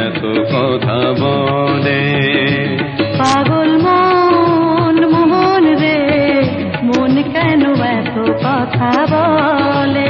এত কথা বলে। পাগল মন মোহন রে, মন কেন এত কথা বলে।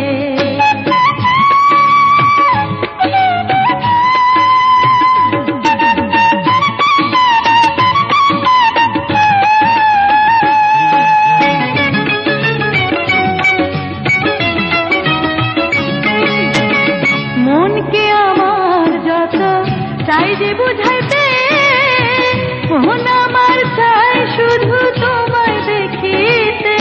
মনকে আমার যত চাই যে বুঝাইতে, মন আমার চাই শুধু তোমায় দেখিতে।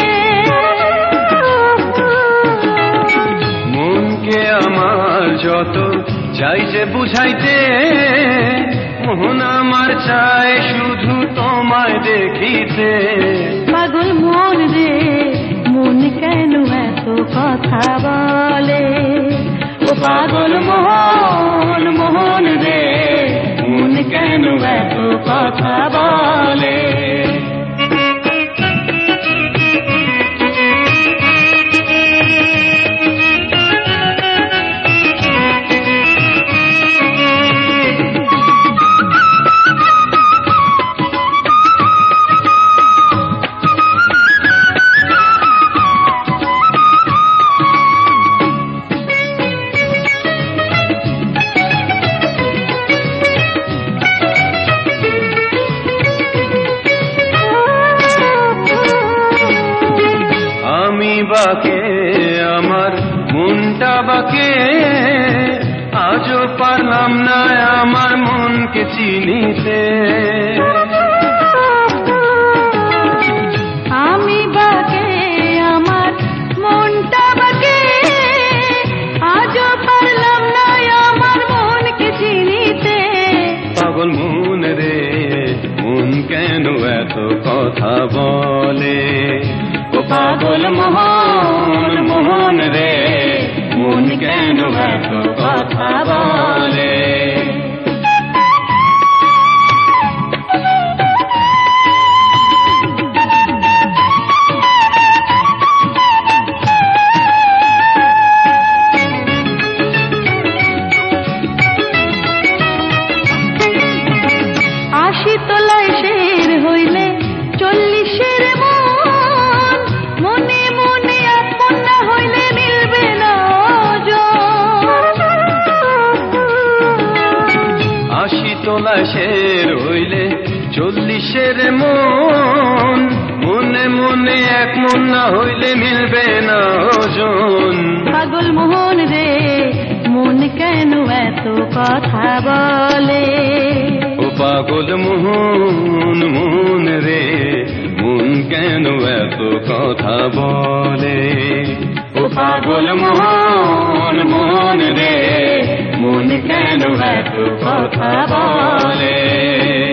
মনকে আমার যত চাই যে বুঝাইতে, মন আমার চাই শুধু তোমায় দেখিতে। পাগল মন রে, মন কেন এত কথা বলে। ও পাগল মোহন মোহন রে, মন কেন এত কথা বলে। আমি বাকে আমার মনটা বাকে, আজও পারলাম না আমার মনকে চিনিতে। আমি বাকে আমার মনটা বাকে, আজও পারলাম না আমার মনকে চিনিতে। পাগল মন রে, মন কেন এত কথা বলে। ও পাগল মোহন মোহন রে, মন কেন এত কথা বলে। আশি তলায় শের হইলে 40-এর মন, মনে মনে আপন না হইলে মিলবে না ওজন। 80 তোলা শের হইলে 40-এর মন, মনে মনে এক মন না হইলে মিলবে না ওজন। পাগল মোহন রে, মন কেন এত কথা বলে। ও পাগল মোহন মোহন রে, মন কেন এত কথা বলে। ও পাগল মোহন মোহন রে, মন কেন এত কথা বলে।